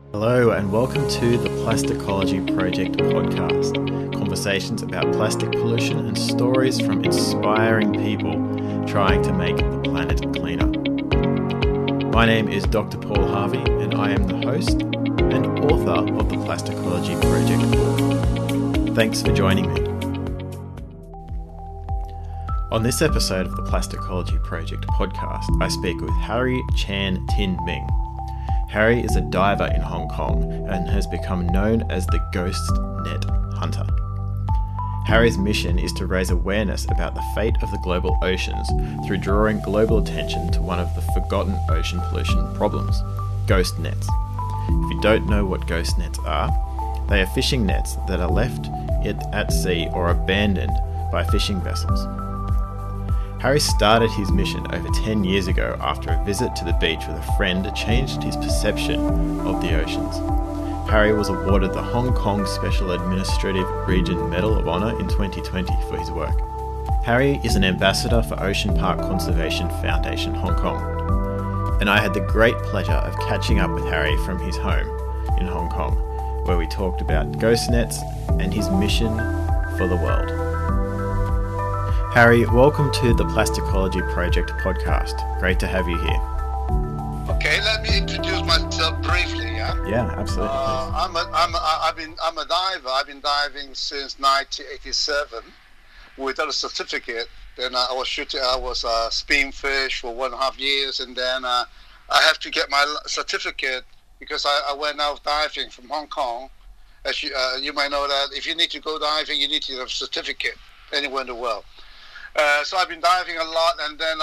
Hello and welcome to the Plasticology Project podcast. Conversations about plastic pollution and stories from inspiring people trying to make the planet cleaner. My name is Dr. Paul Harvey and I am the host and author of the Plasticology Project book. Thanks for joining me. On this episode of the Plasticology Project podcast, I speak with Harry Chan Tin Ming. Harry is a diver in Hong Kong and has become known as the Ghost Net Hunter. Harry's mission is to raise awareness about the fate of the global oceans through drawing global attention to one of the forgotten ocean pollution problems, ghost nets. If you don't know what ghost nets are, they are fishing nets that are left at sea or abandoned by fishing vessels. Harry started his mission over 10 years ago after a visit to the beach with a friend changed his perception of the oceans. Harry was awarded the Hong Kong Special Administrative Region Medal of Honour in 2020 for his work. Harry is an ambassador for Ocean Park Conservation Foundation Hong Kong, and I had the great pleasure of catching up with Harry from his home in Hong Kong, where we talked about ghost nets and his mission for the world. Harry, welcome to the Plasticology Project podcast. Great to have you here. Okay, let me introduce myself briefly. Yeah, absolutely. I'm a diver. I've been diving since 1987 without a certificate. Then I was spin fish for 1.5 years, and then I have to get my certificate because I went out diving from Hong Kong. As you might know that if you need to go diving, you need to have a certificate anywhere in the world. So I've been diving a lot, and then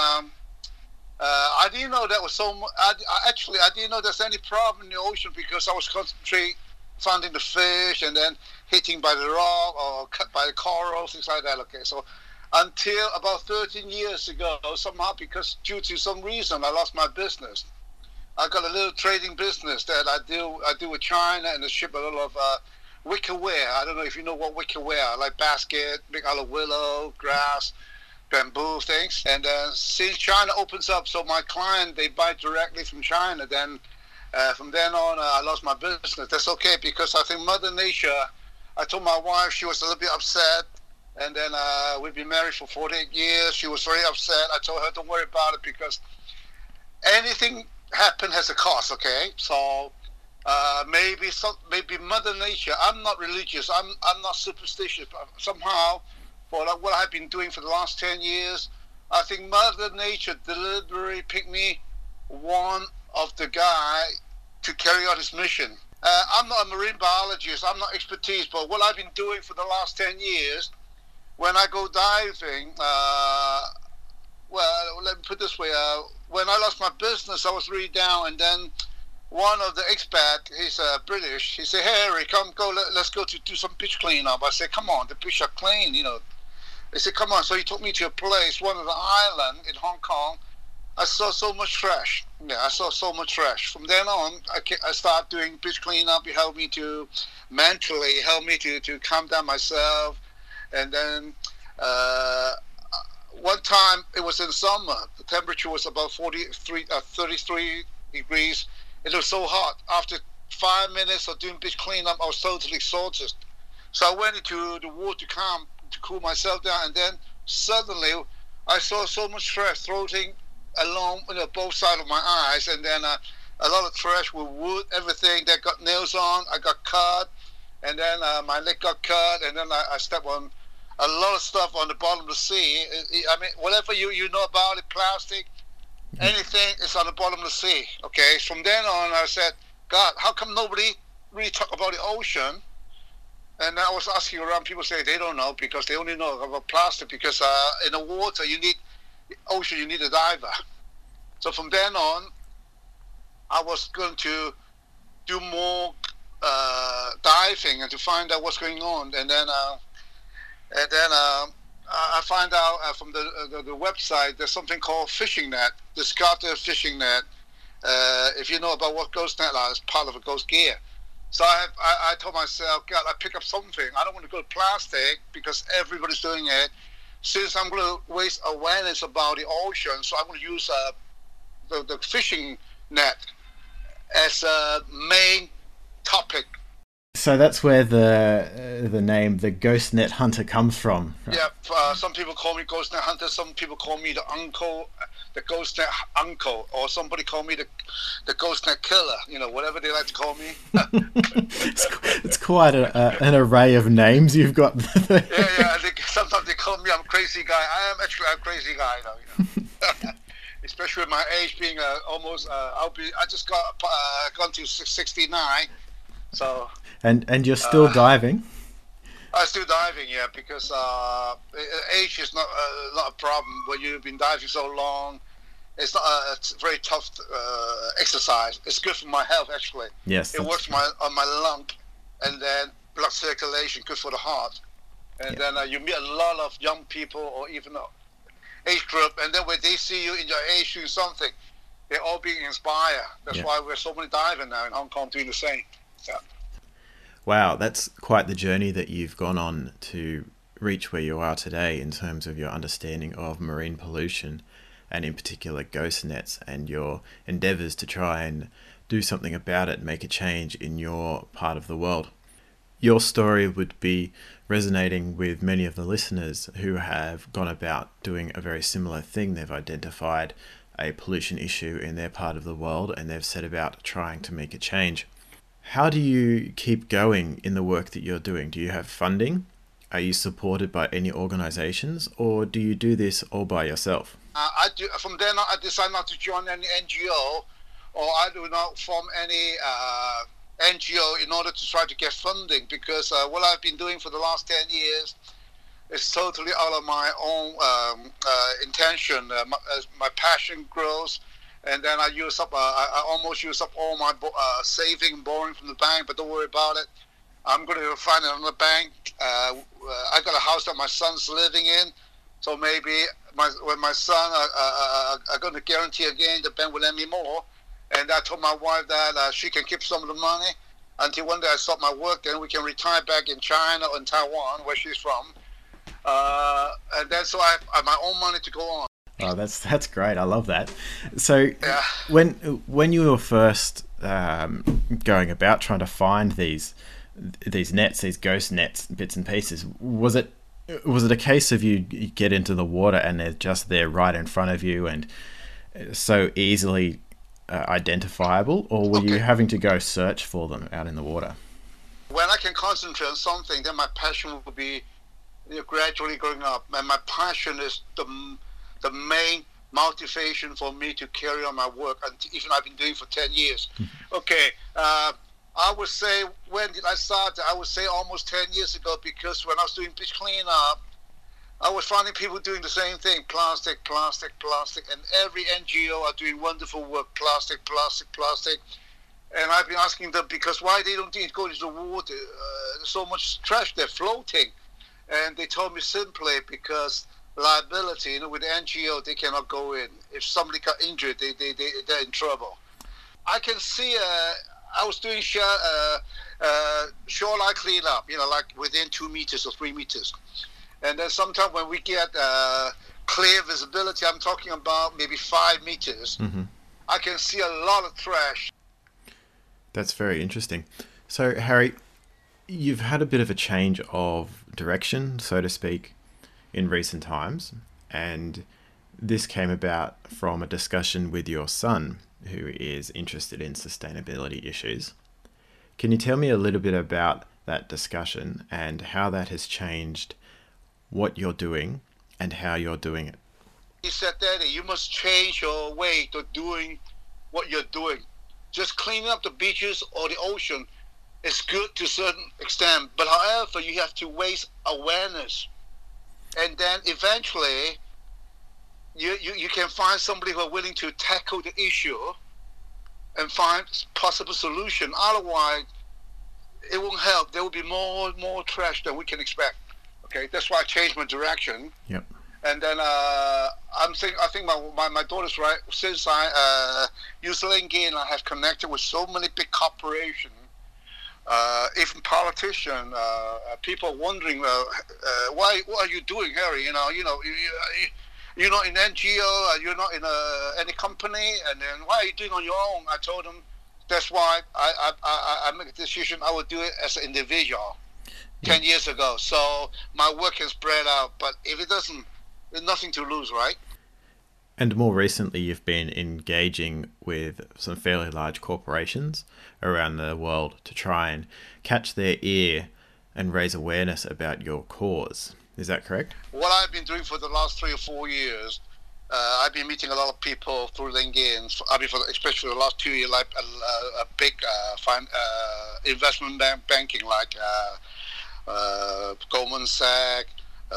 I didn't know that was so much. I didn't know there's any problem in the ocean because I was concentrating finding the fish and then hitting by the rock or cut by the coral, things like that. Okay, so until about 13 years ago, somehow because due to some reason, I lost my business. I got a little trading business that I do with China, and I ship a lot of wickerware. I don't know if you know what wickerware, like basket, made out of willow, grass, bamboo things. And since China opens up, so my client, they buy directly from China. Then from then on, I lost my business. That's okay because I think Mother Nature, I told my wife, she was a little bit upset. And then we've been married for 48 years. She was very upset. I told her, don't worry about it because anything happen has a cost, okay? So maybe Mother Nature, I'm not religious, I'm not superstitious, but somehow for what I've been doing for the last 10 years, I think Mother Nature deliberately picked me one of the guy to carry out his mission. I'm not a marine biologist, I'm not expertise, but what I've been doing for the last 10 years, when I go diving, well, let me put it this way, when I lost my business, I was really down, and then one of the expat, he's British, he said, hey, Harry, let's go to do some beach cleanup. I said, come on, the beach are clean, you know. They said, come on. So he took me to a place, one of the island in Hong Kong. I saw so much trash. Yeah, I saw so much trash. From then on, I started doing beach cleanup. It helped me to mentally, to calm down myself. And then one time, it was in summer. The temperature was about 33 degrees. It was so hot. After 5 minutes of doing beach cleanup, I was totally exhausted. So I went into the water camp to cool myself down, and then suddenly I saw so much trash floating along both sides of my eyes, and then a lot of trash with wood, everything that got nails on. I got cut, and then my leg got cut, and then I stepped on a lot of stuff on the bottom of the sea. I mean, whatever you know about it, plastic, anything is on the bottom of the sea. Okay, from then on I said, God, how come nobody really talk about the ocean? And I was asking around, people say they don't know because they only know about plastic because in the water you need a diver. So from then on, I was going to do more diving and to find out what's going on. And then I find out from the website there's something called fishing net, the Scatter fishing net. If you know about what ghost net are, it's part of a ghost gear. So I told myself, God, I pick up something. I don't want to go to plastic because everybody's doing it. Since I'm going to raise awareness about the ocean, so I'm going to use the fishing net as a main So that's where the name the Ghost Net Hunter comes from. Yeah, some people call me Ghost Net Hunter. Some people call me the uncle, the Ghost Net uncle, or somebody call me the Ghost Net Killer. You know, whatever they like to call me. It's quite an array of names you've got. Yeah. I think sometimes they call me I'm a crazy guy. I am actually a crazy guy, though. You know? Especially with my age being almost, I just gone to 69, so. And you're still diving. I'm still diving, yeah, because age is not a problem when you've been diving so long. It's not it's very tough exercise. It's good for my health, actually. Yes, it works on my lung, and then blood circulation, good for the heart. And then you meet a lot of young people or even age group, and then when they see you in your age doing something, they're all being inspired. That's why we're so many divers now in Hong Kong doing the same. Yeah. Wow, that's quite the journey that you've gone on to reach where you are today in terms of your understanding of marine pollution and in particular ghost nets and your endeavours to try and do something about it, make a change in your part of the world. Your story would be resonating with many of the listeners who have gone about doing a very similar thing. They've identified a pollution issue in their part of the world and they've set about trying to make a change. How do you keep going in the work that you're doing? Do you have funding? Are you supported by any organizations, or do you do this all by yourself? I do. From then on, I decided not to join any NGO, or I do not form any NGO in order to try to get funding, because what I've been doing for the last 10 years is totally out of my own intention. My passion grows, and then I almost use up all my saving, borrowing from the bank, but don't worry about it. I'm going to find another bank. I got a house that my son's living in, so maybe when my son are going to guarantee again, the bank will lend me more. And I told my wife that she can keep some of the money until one day I stop my work, then we can retire back in China or in Taiwan, where she's from. And then so I have my own money to go on. Oh, that's great. I love that. So when you were first going about trying to find these nets, these ghost nets, bits and pieces, was it a case of you get into the water and they're just there right in front of you and so easily identifiable, or were you having to go search for them out in the water? When I can concentrate on something, then my passion will be gradually growing up, and my passion is the main motivation for me to carry on my work, and even I've been doing for 10 years. Okay, I would say, when did I start? I would say almost 10 years ago, because when I was doing beach cleanup, I was finding people doing the same thing, plastic, and every NGO are doing wonderful work, plastic. And I've been asking them, because why they don't go into the water? There's so much trash, they're floating. And they told me simply because liability, with the NGO, they cannot go in. If somebody got injured, they're in trouble. I can see, I was doing shoreline cleanup, like within 2 meters or 3 meters. And then sometimes when we get clear visibility, I'm talking about maybe 5 meters, I can see a lot of trash. That's very interesting. So, Harry, you've had a bit of a change of direction, so to speak, in recent times, and this came about from a discussion with your son, who is interested in sustainability issues. Can you tell me a little bit about that discussion and how that has changed what you're doing and how you're doing it? He said, Daddy, you must change your way to doing what you're doing. Just cleaning up the beaches or the ocean is good to a certain extent, but however, you have to raise awareness. And then eventually, you can find somebody who are willing to tackle the issue and find possible solution. Otherwise, it won't help. There will be more trash than we can expect. Okay, that's why I changed my direction. Yep. And then I think my daughter's right. Since I use LinkedIn, I have connected with so many big corporations, even politicians. People wondering, what are you doing, Harry? You're not in NGO, you're not in any company, and then why are you doing on your own? I told them, That's why I make a decision. I would do it as an individual 10 years ago. So my work is spread out. But if it doesn't, there's nothing to lose, right? And more recently, you've been engaging with some fairly large corporations around the world to try and catch their ear and raise awareness about your cause. Is that correct? What I've been doing for the last 3 or 4 years, I've been meeting a lot of people through LinkedIn. Especially for the last 2 years, like a big investment banking, like Goldman Sachs,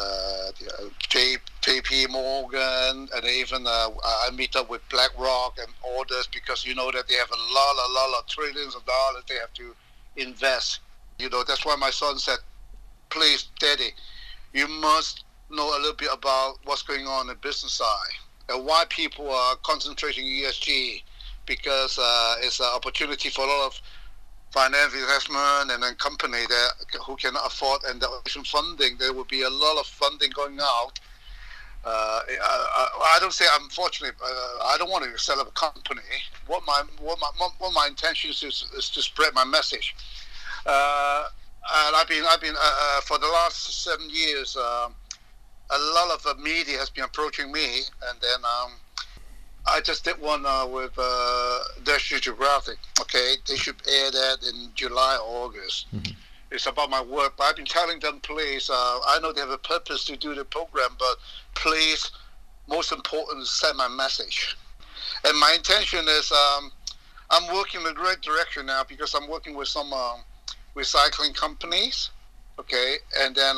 JP Morgan, and even I meet up with BlackRock and others, because you know that they have a lot of trillions of dollars they have to invest. That's why my son said, please, Daddy, you must know a little bit about what's going on in the business side and why people are concentrating ESG, because it's an opportunity for a lot of finance investment and then company that who cannot afford, and the funding. There will be a lot of funding going out. I don't say I'm fortunate. I don't want to sell up a company. What my intention is to spread my message. And I've been for the last 7 years. A lot of the media has been approaching me, and then I just did one with National Geographic. Okay, they should air that in July or August. Mm-hmm. It's about my work, but I've been telling them, please, I know they have a purpose to do the program, but please, most important is send my message. And my intention is, I'm working in the right direction now, because I'm working with some recycling companies, okay, and then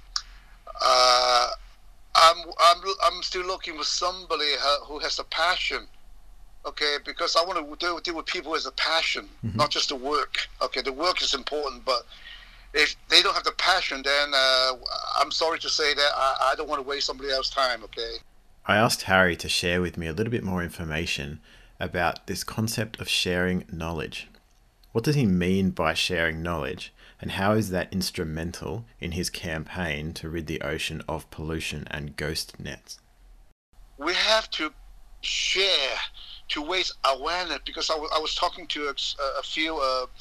I'm still looking for somebody who has a passion, okay, because I want to deal with people as a passion, mm-hmm. not just the work. Okay, the work is important, but if they don't have the passion, then I'm sorry to say that I don't want to waste somebody else's time, okay? I asked Harry to share with me a little bit more information about this concept of sharing knowledge. What does he mean by sharing knowledge, and how is that instrumental in his campaign to rid the ocean of pollution and ghost nets? We have to share to raise awareness, because I was talking to a few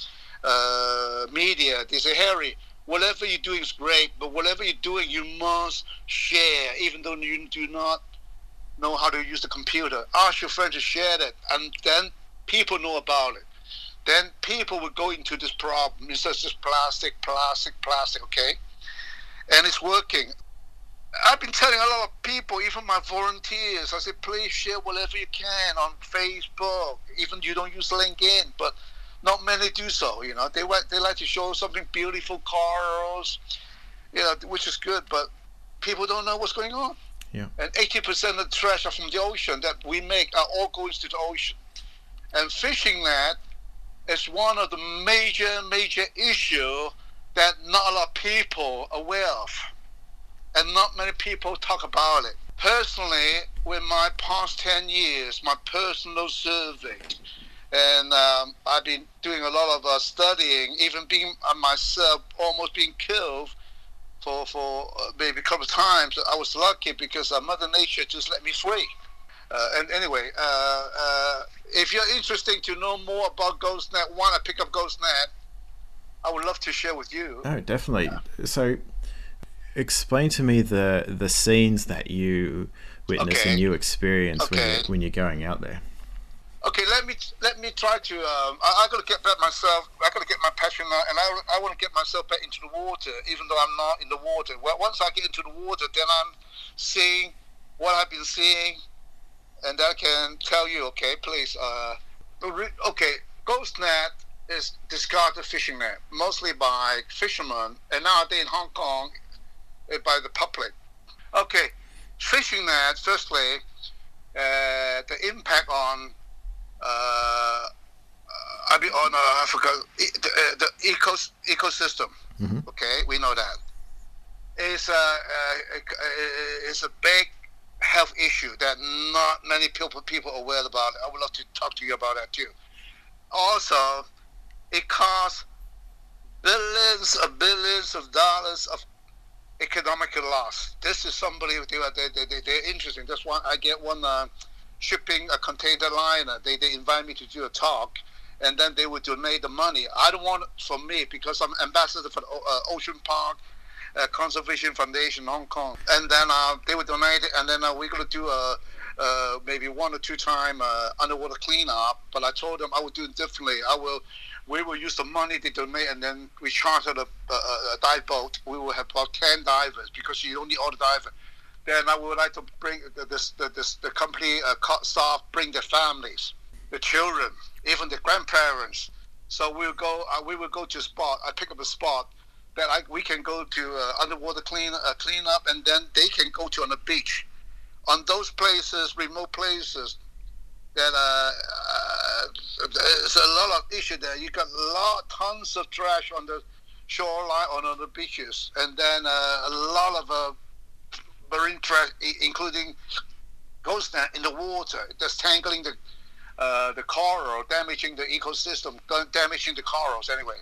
media. They say, Harry, whatever you're doing is great, but whatever you're doing, you must share, even though you do not know how to use the computer. Ask your friend to share that, and then people know about it. Then people will go into this problem. It's just plastic, okay? And it's working. I've been telling a lot of people, even my volunteers, I say, please share whatever you can on Facebook. Even you don't use LinkedIn, but not many do so, They like to show something beautiful, cars, which is good, but people don't know what's going on. Yeah. And 80% of the trash from the ocean that we make are all going to the ocean. And fishing net is one of the major issue that not a lot of people are aware of. And not many people talk about it. Personally, with my past 10 years, my personal survey, and I've been doing a lot of studying, even being myself almost being killed for maybe a couple of times. I was lucky because Mother Nature just let me free. And anyway, if you're interested to know more about GhostNet, I pick up GhostNet, I would love to share with you. Oh, definitely. So explain to me the scenes that you witness and you experience when you're going out there. Okay, let me try to. I got to get back myself. I got to get my passion out, and I want to get myself back into the water, even though I'm not in the water. Well, once I get into the water, then I'm seeing what I've been seeing, and I can tell you. Okay, please. Okay, GhostNet is discarded fishing net, mostly by fishermen, and nowadays in Hong Kong, by the public. Okay, fishing net. Firstly, the impact on I forgot the ecosystem. Mm-hmm. Okay, we know that it's a big health issue that not many people are aware about. I would love to talk to you about that too. Also, it costs billions of dollars of economic loss. This is somebody they're interesting. That's why I get one shipping a container liner. They invite me to do a talk, and then they would donate the money. I don't want it for me because I'm ambassador for the Ocean Park Conservation Foundation in Hong Kong, and then they would donate it, and then we're going to do maybe 1 or 2 time underwater cleanup. But I told them I would do it differently. We will use the money they donate, and then we chartered a dive boat. We will have about 10 divers because you don't need all the divers. Then I would like to bring the company staff, bring their families, the children, even the grandparents. So we will go to a spot. I pick up a spot that we can go to underwater cleanup, and then they can go to on the beach. On those places, remote places, that there's a lot of issue there. You got tons of trash on the shoreline, on the beaches, and then a lot of marine trash, including ghost net in the water, that's tangling the coral, damaging the ecosystem, damaging the corals anyway.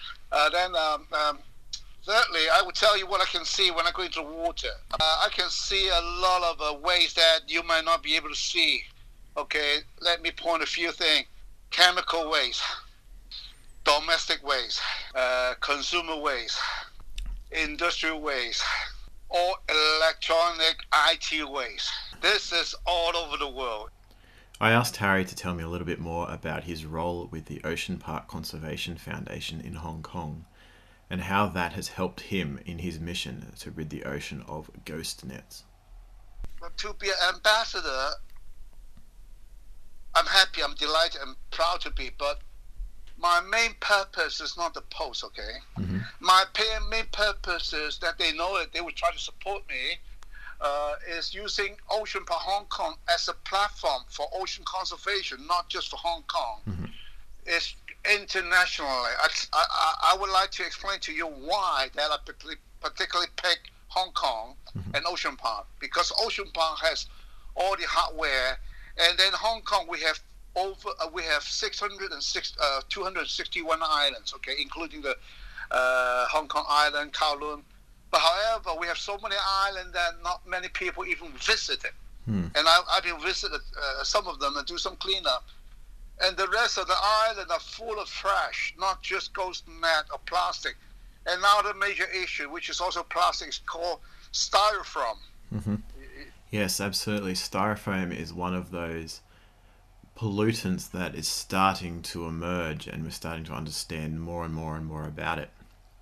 Thirdly, I will tell you what I can see when I go into the water. I can see a lot of ways that you might not be able to see. Okay, let me point a few things. Chemical waste, domestic waste, consumer waste, industrial waste, or electronic IT waste. This is all over the world. I asked Harry to tell me a little bit more about his role with the Ocean Park Conservation Foundation in Hong Kong and how that has helped him in his mission to rid the ocean of ghost nets. But to be an ambassador, I'm happy, I'm delighted, I'm proud to be, but my main purpose is not the post, okay? Mm-hmm. My main purpose is that they know it, they will try to support me, is using Ocean Park Hong Kong as a platform for ocean conservation, not just for Hong Kong. Mm-hmm. It's internationally. I would like to explain to you why that I particularly pick Hong Kong mm-hmm. and Ocean Park, because Ocean Park has all the hardware, and then Hong Kong we have 261 islands, okay, including the Hong Kong Island, Kowloon. But however, we have so many islands that not many people even visit it. Hmm. And I've been visited some of them and do some cleanup. And the rest of the island are full of trash, not just ghost net or plastic. And now the major issue, which is also plastic, is called styrofoam. Mm-hmm. Yes, absolutely. Styrofoam is one of those pollutants that is starting to emerge, and we're starting to understand more and more and more about it.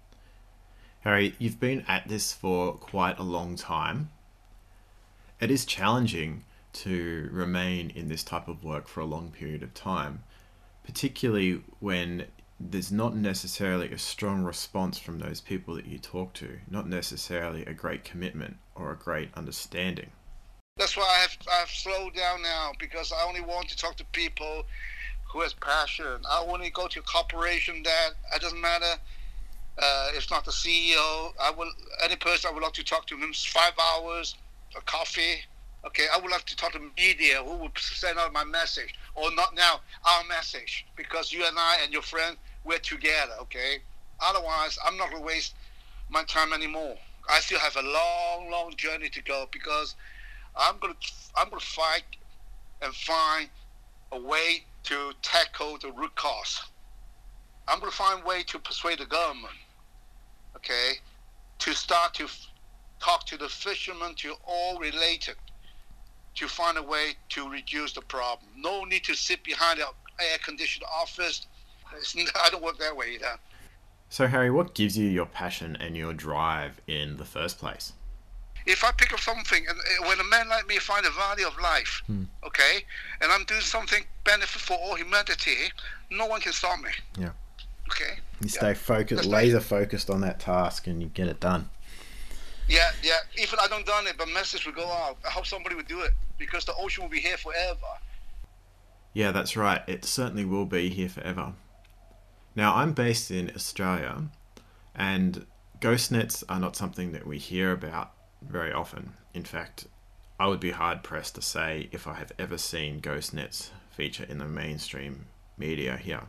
Harry, you've been at this for quite a long time. It is challenging to remain in this type of work for a long period of time, particularly when there's not necessarily a strong response from those people that you talk to, not necessarily a great commitment or a great understanding. That's why I've slowed down now, because I only want to talk to people who has passion. I only go to a corporation that it doesn't matter. It's not the CEO. Any person I would like to talk to him 5 hours, a coffee. Okay, I would like to talk to media who would send out my message, or not now, our message, because you and I and your friend, we're together, okay? Otherwise, I'm not going to waste my time anymore. I still have a long, long journey to go, because I'm going to fight and find a way to tackle the root cause. I'm going to find a way to persuade the government, okay, to start to talk to the fishermen, to all related, to find a way to reduce the problem. No need to sit behind an air-conditioned office. I don't work that way either. So, Harry, what gives you your passion and your drive in the first place? If I pick up something, and when a man like me find the value of life, okay, and I'm doing something benefit for all humanity, no one can stop me. Yeah. Okay. You stay focused, laser focused on that task, and you get it done. Yeah. Even I don't done it, but message will go out. I hope somebody will do it, because the ocean will be here forever. Yeah, that's right. It certainly will be here forever. Now, I'm based in Australia, and ghost nets are not something that we hear about very often. In fact, I would be hard pressed to say if I have ever seen ghost nets feature in the mainstream media here.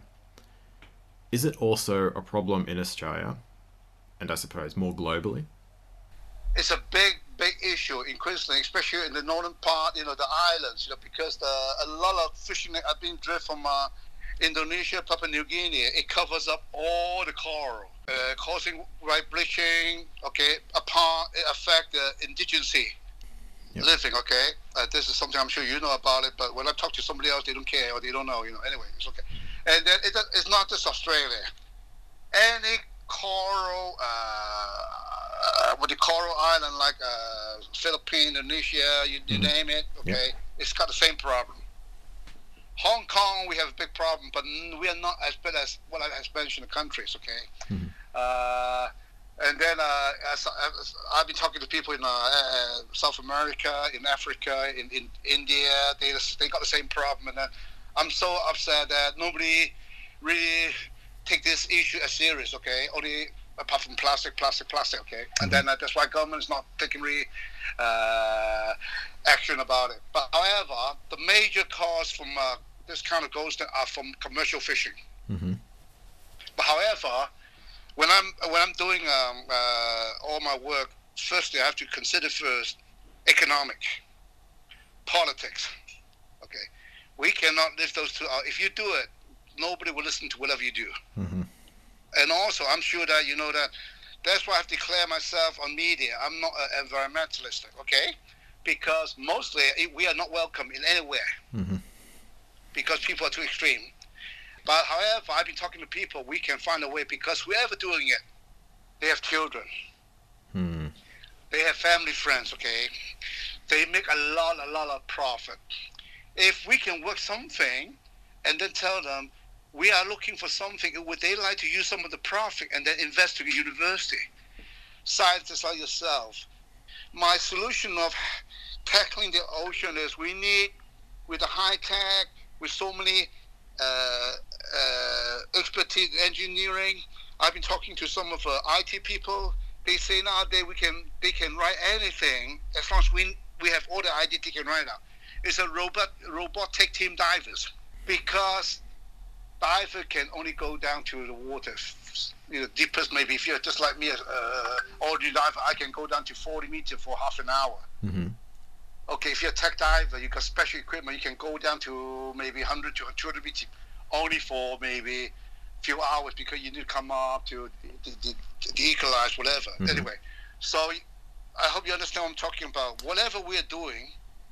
Is it also a problem in Australia, and I suppose more globally? It's a big issue in Queensland, especially in the northern part, the islands, because a lot of fishing net are being driven from Indonesia, Papua New Guinea, it covers up all the coral, causing bleaching. Okay, it affect the indigenous living. Okay, this is something I'm sure you know about it. But when I talk to somebody else, they don't care or they don't know. Anyway, it's okay. And then it's not just Australia. Any coral, coral island like Philippines, Indonesia, you name it. Okay, it's got the same problem. Hong Kong, we have a big problem, but we are not as bad as what I mentioned the countries. Okay, and then I've been talking to people in South America, in Africa, in India. They got the same problem, and then I'm so upset that nobody really take this issue as serious. Okay, only apart from plastic. Okay, and then that's why government is not taking really action about it. But however, the major cause from this kind of goes are from commercial fishing. But however, when I'm doing all my work, firstly I have to consider first economic, politics. Okay, we cannot live those two out. If you do it, nobody will listen to whatever you do. And also, I'm sure that you know that. That's why I have to declare myself on media. I'm not an environmentalist, okay? Because mostly we are not welcome in anywhere because people are too extreme. But however, I've been talking to people, we can find a way because whoever doing it, they have children. They have family, friends, okay? They make a lot of profit. If we can work something and then tell them, we are looking for something, would they like to use some of the profit and then invest to the university? Scientists like yourself. My solution of tackling the ocean is we need, with the high tech, with so many expertise engineering. I've been talking to some of IT people. They say nowadays they can write anything as long as we have all the ideas they can write now. It's a robotic team divers, because diver can only go down to the water, deepest maybe. If you're just like me, ordinary diver, I can go down to 40 meters for half an hour. Okay, if you're a tech diver, you got special equipment, you can go down to maybe 100 to 200 meters only for maybe a few hours, because you need to come up to de-equalize, whatever. Anyway, so I hope you understand what I'm talking about. Whatever we're doing,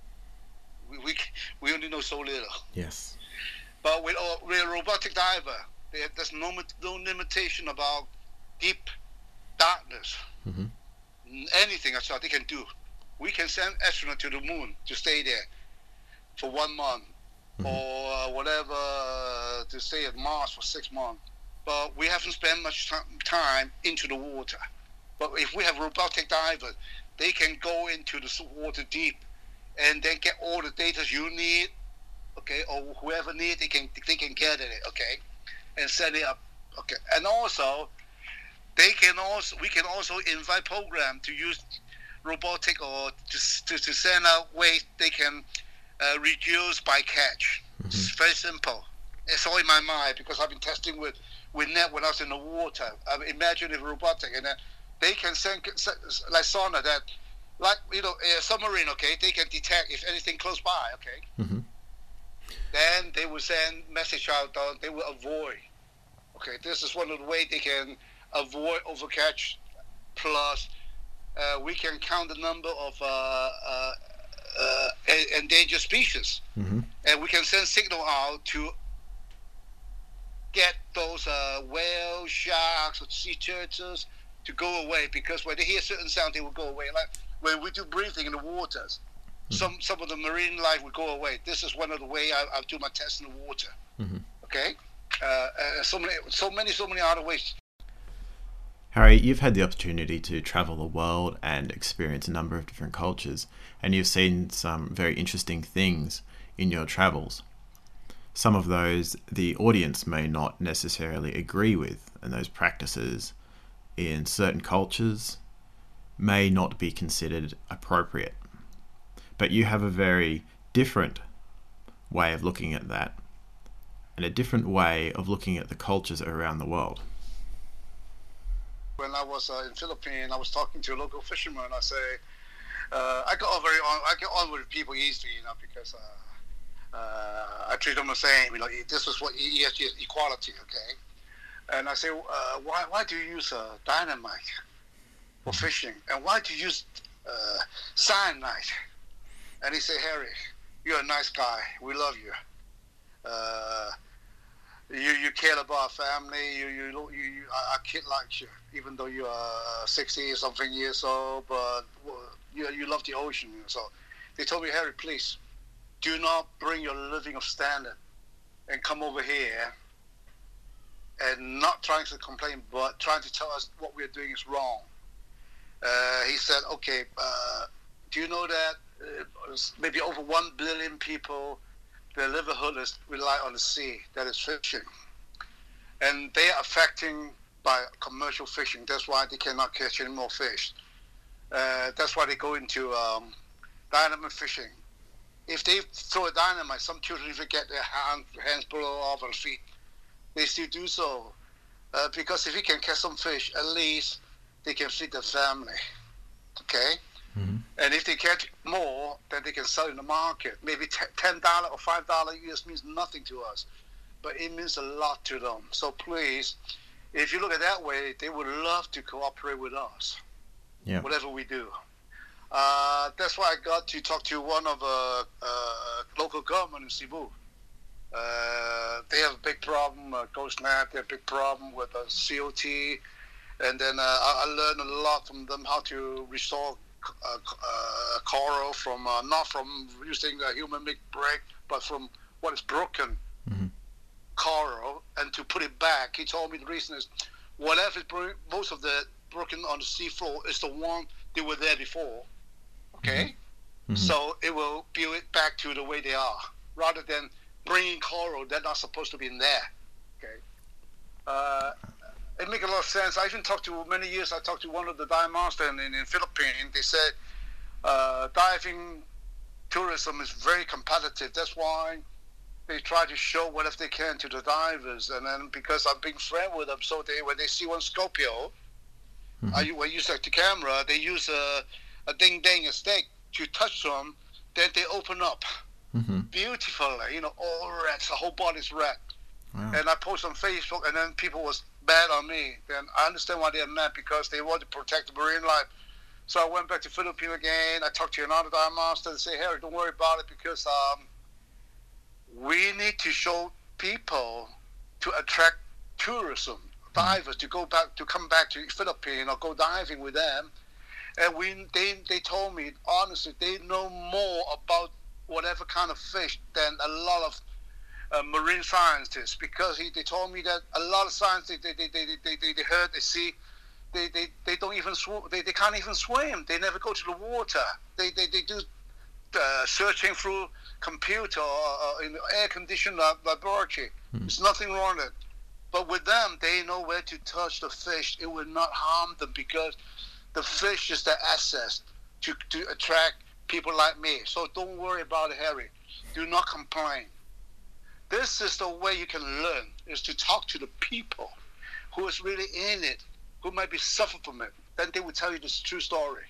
we only know so little. Yes. But with a robotic diver, there's no limitation about deep darkness. Anything that's what they can do. We can send astronauts to the moon to stay there for 1 month, or whatever, to stay at Mars for 6 months. But we haven't spent much time into the water. But if we have robotic divers, they can go into the water deep and then get all the data you need. Okay, or whoever needs, they can get it, okay, and set it up, okay. And also, we can also invite program to use robotic or to send out waste they can reduce bycatch. It's very simple. It's all in my mind because I've been testing with net when I was in the water. Imagine if robotic, and then they can send like sonar that, like a submarine, okay, they can detect if anything close by, okay. Then they will send message out. They will avoid. Okay, this is one of the ways they can avoid overcatch. Plus, we can count the number of endangered species, and we can send signal out to get those whales, sharks, or sea turtles to go away. Because when they hear certain sound, they will go away. Like when we do breathing in the waters. Some of the marine life will go away. This is one of the way I do my tests in the water. Okay, so many other ways. Harry, you've had the opportunity to travel the world and experience a number of different cultures, and you've seen some very interesting things in your travels. Some of those the audience may not necessarily agree with, and those practices in certain cultures may not be considered appropriate. But you have a very different way of looking at that, and a different way of looking at the cultures around the world. When I was in Philippines, I was talking to a local fisherman. I say, I get on with people easily, because I treat them the same. This is what ESG is, equality, okay? And I say, why do you use dynamite for fishing? And why do you use cyanide? And he said, Harry, you're a nice guy. We love you. You care about our family. Our kid likes you, even though you are 60 something years old. But you love the ocean. So they told me, Harry, please do not bring your living of standard and come over here and not trying to complain, but trying to tell us what we're doing is wrong. He said, okay, do you know that maybe over 1 billion people, their livelihood is rely on the sea, that is fishing. And they are affecting by commercial fishing. That's why they cannot catch any more fish. That's why they go into dynamite fishing. If they throw a dynamite, some children even get their hands blown off and feet. They still do so. Because if you can catch some fish, at least they can feed their family. Okay? Mm-hmm. And if they catch more, then they can sell in the market. Maybe $10 or $5 US means nothing to us, but it means a lot to them. So please, if you look at it that way, they would love to cooperate with us, whatever we do. That's why I got to talk to one of the local government in Cebu. They have a big problem, GhostNet, they have a big problem with COT. And then I learned a lot from them how to restore coral from not from using a human make break, but from what is broken coral, and to put it back. He told me the reason is whatever is most of the broken on the seafloor is the one they were there before. Okay, so it will build it back to the way they are, rather than bringing coral that's not supposed to be in there. Okay. It makes a lot of sense. I even talked to many years. I talked to one of the dive masters in Philippines. They said diving tourism is very competitive. That's why they try to show whatever they can to the divers. And then because I'm being friend with them, so when they see one Scorpio, I use the camera. They use a ding-ding, a stick to touch them. Then they open up beautifully. All red. The whole body's red. Wow. And I post on Facebook, and then people was bad on me. Then I understand why they're mad, because they want to protect the marine life. So I went back to Philippines again. I talked to another dive master and say, Harry, don't worry about it, because we need to show people to attract tourism, divers to come back to Philippines or go diving with them. And they told me honestly they know more about whatever kind of fish than a lot of marine scientists, because they told me that a lot of scientists they heard, they see, they don't even swim, they can't even swim, they never go to the water, they do searching through computer or in air conditioned laboratory. There's nothing wrong with it, but with them they know where to touch the fish. It will not harm them, because the fish is the access to attract people like me. So don't worry about it, Harry. Do not complain. This is the way you can learn, is to talk to the people who is really in it, who might be suffering from it. Then they will tell you this true story.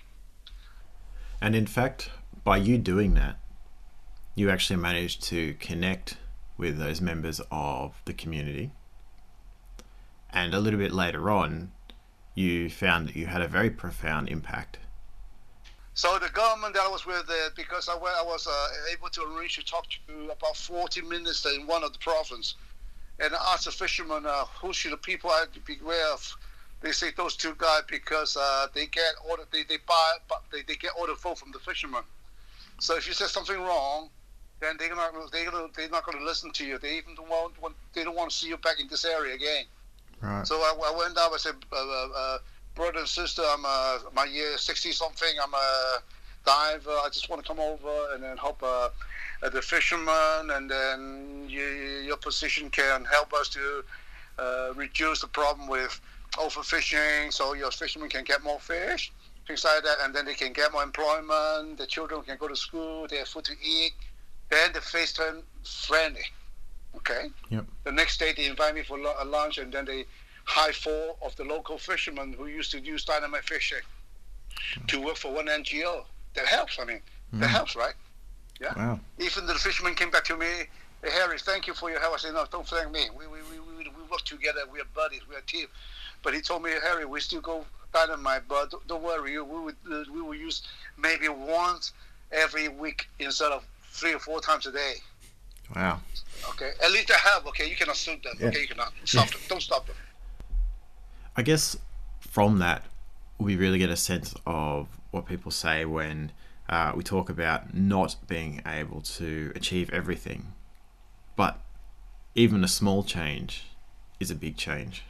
And in fact, by you doing that, you actually managed to connect with those members of the community. And a little bit later on, you found that you had a very profound impact. So the government that I was with, because I was able to arrange to talk to about 40 ministers in one of the provinces, and I asked the fishermen, who should the people I have to be aware of? They say those two guys, because they get order, they get order vote from the fishermen. So if you say something wrong, then they're not going to listen to you. They even don't want to see you back in this area again. Right. So I went out. I said, brother and sister, I'm my year 60 something. I'm a diver. I just want to come over and then help the fishermen, and then your position can help us to reduce the problem with overfishing, so your fishermen can get more fish, things like that, and then they can get more employment. The children can go to school. They have food to eat. Then the face turn friendly. Okay. Yep. The next day they invite me for a lunch, and then they hire 4 of the local fishermen who used to use dynamite fishing to work for one NGO. That helps. I mean, that helps, right? Yeah. Wow. Even the fisherman came back to me, hey, Harry, thank you for your help. I said, no, don't thank me. We work together. We are buddies. We are a team. But he told me, Harry, we still go dynamite, but don't worry. We will use maybe once every week instead of 3 or 4 times a day. Wow. Okay. At least they have. Okay. You cannot sue them. Yeah. Okay. You cannot stop them. Don't stop them. I guess from that, we really get a sense of what people say when we talk about not being able to achieve everything. But even a small change is a big change.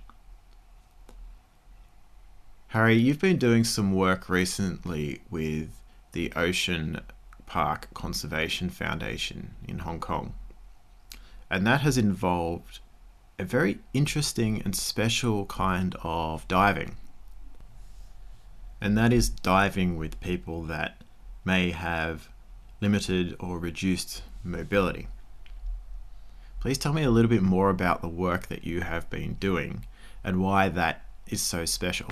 Harry, you've been doing some work recently with the Ocean Park Conservation Foundation in Hong Kong. And that has involved a very interesting and special kind of diving. And that is diving with people that may have limited or reduced mobility. Please tell me a little bit more about the work that you have been doing and why that is so special.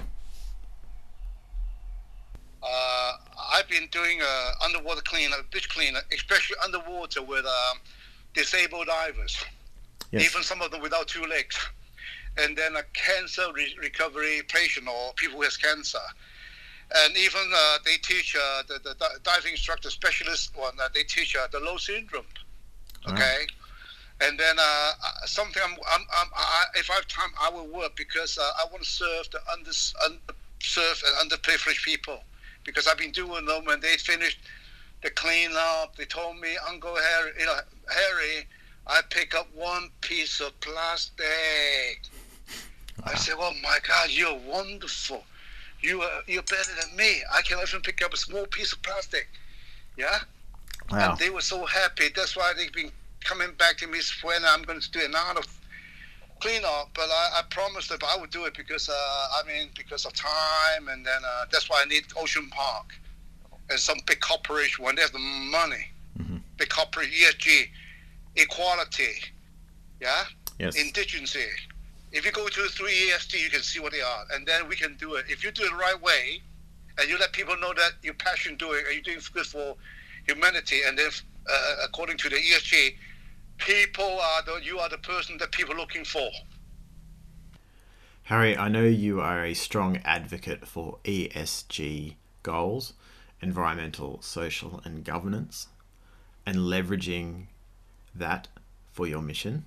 I've been doing underwater cleanup, beach cleanup, especially underwater with disabled divers, Yes. even some of them without 2 legs. And then a cancer recovery patient or people who has cancer. And even they teach the diving instructor specialist one. They teach the low syndrome. Okay, and then something if I have time, I will work because I want to serve the underserved and underprivileged people. Because I've been doing them when they finished the cleanup. They told me, Uncle Harry, Harry, I pick up 1 piece of plastic. Wow. I said, oh my God, you're wonderful. You're better than me. I can even pick up a small piece of plastic. Yeah? Wow. And they were so happy. That's why they've been coming back to me when I'm going to do another cleanup. But I promised them I would do it because, because of time. And then that's why I need Ocean Park and some big corporation when they have the money. Mm-hmm. Big corporation, ESG, equality, yeah? Yes. Indigency. If you go through ESG, you can see what they are, and then we can do it. If you do it the right way, and you let people know that you're passionate doing it, and you're doing good for humanity, and then according to the ESG, you are the person that people are looking for. Harry, I know you are a strong advocate for ESG goals, environmental, social, and governance, and leveraging that for your mission.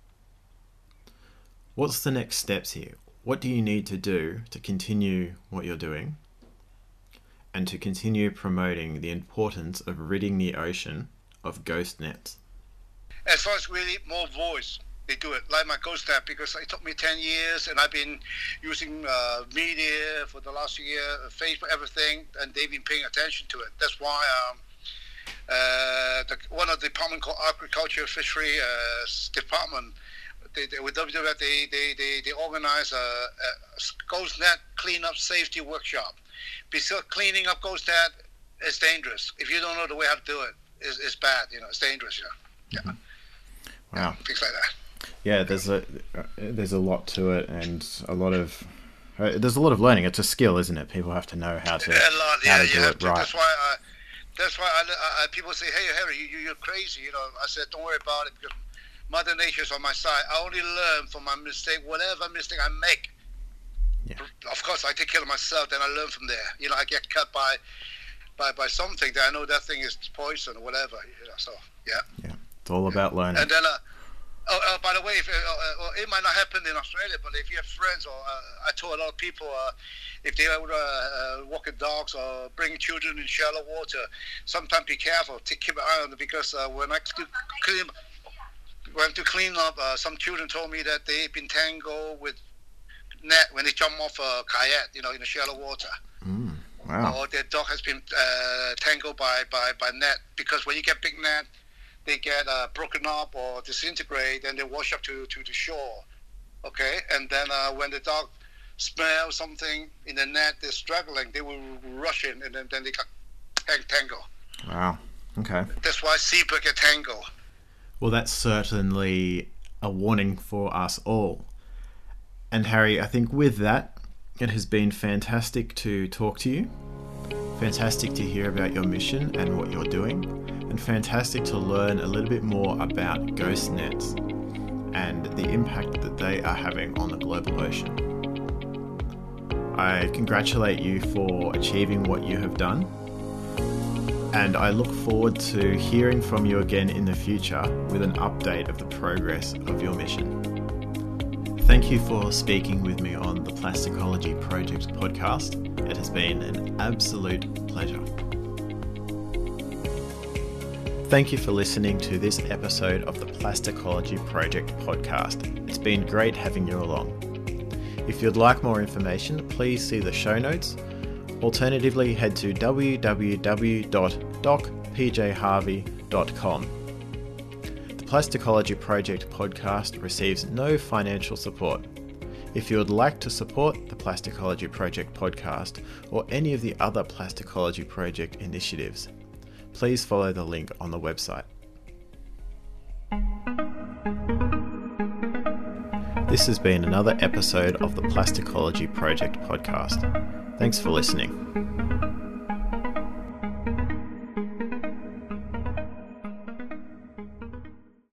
What's the next steps here? What do you need to do to continue what you're doing and to continue promoting the importance of ridding the ocean of ghost nets? As far as really more voice, they do it. Like my ghost net, because it took me 10 years and I've been using media for the last year, Facebook, everything, and they've been paying attention to it. That's why one of the department called Agriculture Fishery Department, with WWF, they organize a ghost net cleanup safety workshop. Because cleaning up ghost net is dangerous. If you don't know the way how to do it, it's bad. It's dangerous. Yeah. Mm-hmm. Wow. Things like that. Yeah, there's a lot to it, and there's a lot of learning. It's a skill, isn't it? People have to know how to do it right. That's why people say, "Hey, Harry, you're crazy." I said, "Don't worry about it because Mother Nature's on my side. I only learn from my mistake, whatever mistake I make. Yeah. Of course, I take care of myself, then I learn from there. I get cut by something that I know that thing is poison or whatever. So yeah. Yeah, it's all about learning. And then, by the way, it might not happen in Australia, but if you have friends, or I told a lot of people, if they are walking dogs or bringing children in shallow water, sometimes be careful. Keep an eye on it because when I went to clean up, some children told me that they've been tangled with net when they jump off a kayak, in the shallow water. Wow. Or their dog has been tangled by net, because when you get big net, they get broken up or disintegrate, and they wash up to the shore. Okay, and then when the dog smells something in the net, they're struggling. They will rush in, and then they got tangled. Wow. Okay. That's why zebra get tangled. Well, that's certainly a warning for us all. And Harry, I think with that, it has been fantastic to talk to you. Fantastic to hear about your mission and what you're doing. And and fantastic to learn a little bit more about ghost nets and the impact that they are having on the global ocean. I congratulate you for achieving what you have done, and I look forward to hearing from you again in the future with an update of the progress of your mission. Thank you for speaking with me on the Plasticology Project podcast. It has been an absolute pleasure. Thank you for listening to this episode of the Plasticology Project podcast. It's been great having you along. If you'd like more information, please see the show notes. Alternatively, head to www.docpjharvey.com. The Plasticology Project podcast receives no financial support. If you would like to support the Plasticology Project podcast or any of the other Plasticology Project initiatives, please follow the link on the website. This has been another episode of the Plasticology Project podcast. Thanks for listening.